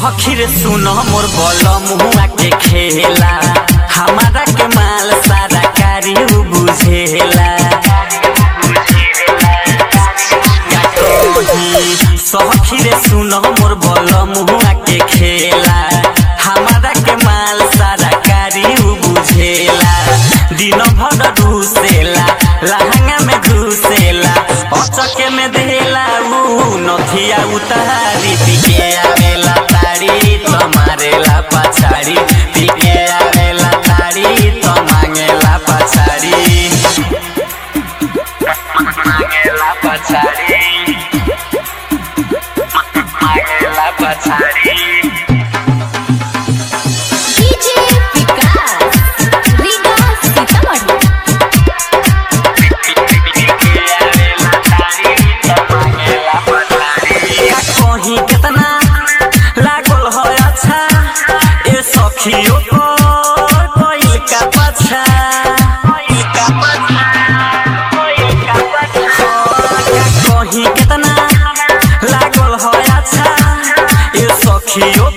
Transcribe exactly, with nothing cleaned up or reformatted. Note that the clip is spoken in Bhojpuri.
सखी रे सुनो मोर बलमुआ के खेला हमारा के माल सारा कारी बुझेला सखी रे सुनो मोर बलमुआ के खेला हमारा के माल सारा कारी बुझेला दिन भर घुसेला लहंगा में घुसेला अचके में देला उ नथिया उतारी पिके आवेला तारी तो मारेला पछाड़ी पिके आवेला तारी तो मांगेला पछाड़ी मांगेला पछाड़ी मांगेला पछाड़ी सखियों को कोई का पछा कोई का पछा कोई का पछा कहीं कितना लागल हो अच्छा ये सखियों